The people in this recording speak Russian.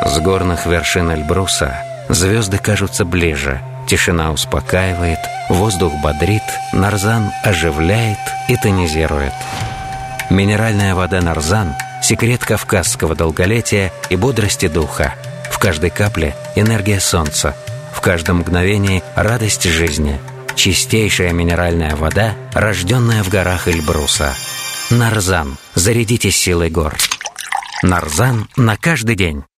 С горных вершин Эльбруса звезды кажутся ближе, тишина успокаивает, воздух бодрит, нарзан оживляет и тонизирует. Минеральная вода нарзан – секрет кавказского долголетия и бодрости духа. В каждой капле – энергия солнца, в каждом мгновении – радость жизни. Чистейшая минеральная вода, рожденная в горах Эльбруса. Нарзан. Зарядитесь силой гор. Нарзан на каждый день.